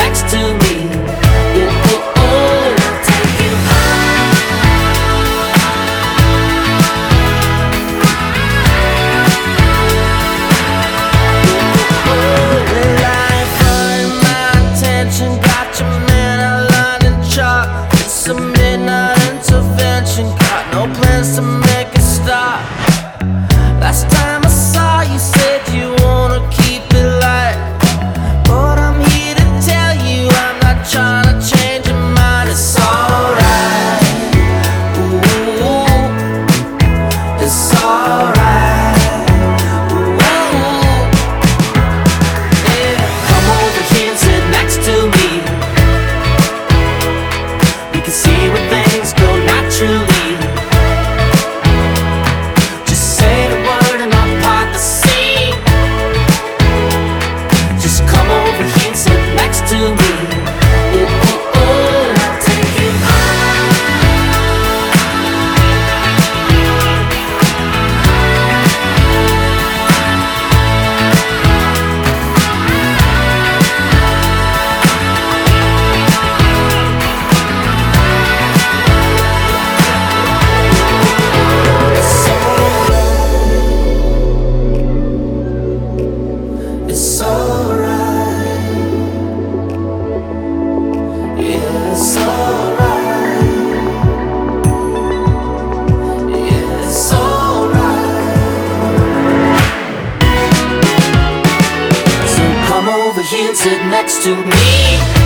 next to me. Ooh, ooh, ooh. Take you high. Well, I ain't fronting my attention. Got your man outlined in chalk. It's a midnight intervention. Got no plans to make it stop. Last time I saw you, said you wanna keep it light, but I'm here to tell you I'm not trying to change your mind. It's alright. Ooh, it's alright. Ooh, yeah. Come over here and sit next to me. We can see where things go naturally. To me, ooh, ooh, ooh, take you high. It's alright. It's alright. It's alright. So come over here and sit next to me.